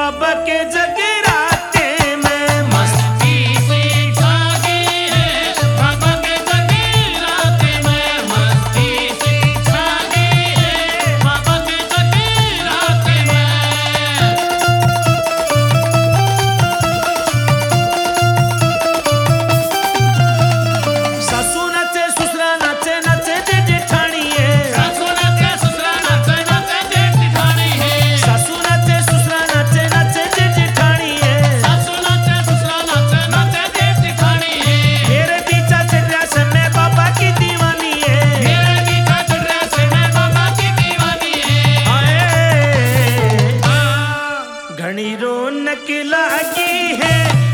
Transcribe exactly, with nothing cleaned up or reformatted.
बाबा के जगराते में मस्ती सी छा गई है, बाबा के जगराते में मस्ती सी छा गई है, बाबा के जगराते में। सासू नाचे ससुरा नाचे नाचे जे जेठानी है सासू नाचे ससुरा नाचे नाचे जेठानी है, सासू नाचे ससुरा नाचे नाचे जे जेठानी है सासू नाचे ससुरा नाचे नाचे जेठानी है। मेरे पीछा चढ़ा से मैं बाबा की दीवानी है मेरे पीछा चढ़ा से मैं बाबा की दीवानी है। आए हाँ। घनी रौनक लागी है